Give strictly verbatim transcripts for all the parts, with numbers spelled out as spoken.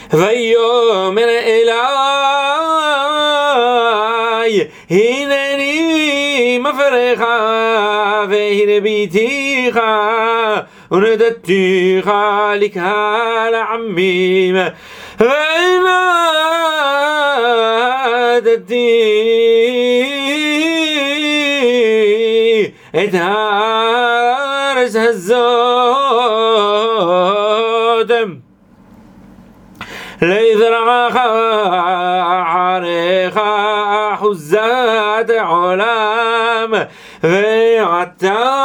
ויאמר אלי הנני מפרך והרביתיך ונדדתיך לקהל העמים ונדדתי את הארץ הזאת לזרעך אחריך אחוזת עולם ועתה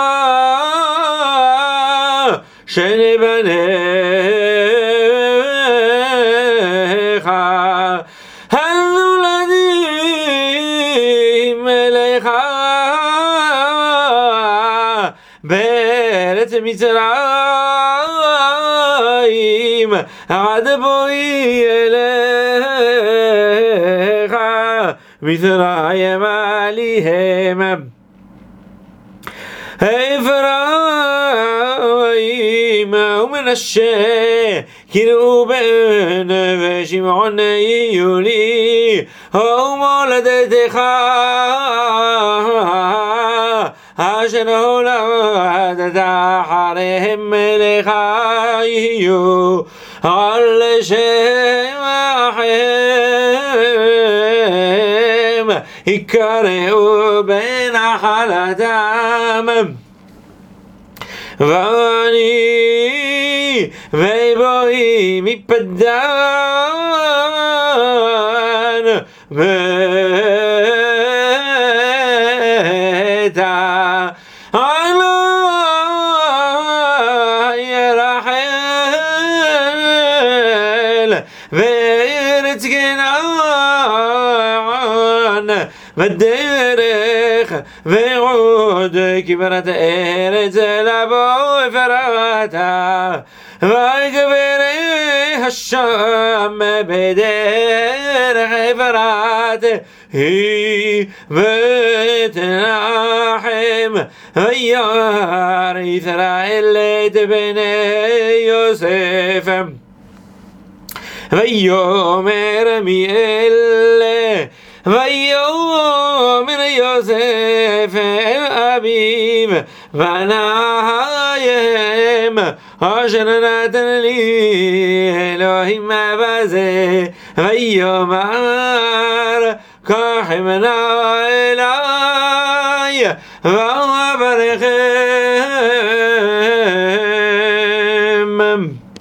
שנבניך הנולדים אליך בארץ מצרים עד בואי אליך מצרים עליהם אפרים ומנשה כראובן ושמעון יהיו לי ומולדתך אשר הולדת אחריהם מלך יהיו על שמכם יקראו בנחלתם ואני ובואי מפדן מתה עלי רחל וארץ כנען בדרך ועוד כברת ארץ לבוא אפרתה ויגברי השם בדרך אפרת היא ותנחם וירא ישראל את בני יוסף ויאמר מי אלה ויאמר יוסף אל אביו בניהם אשר נתן לי אלוהים בזה ויאמר קח ממנה אלי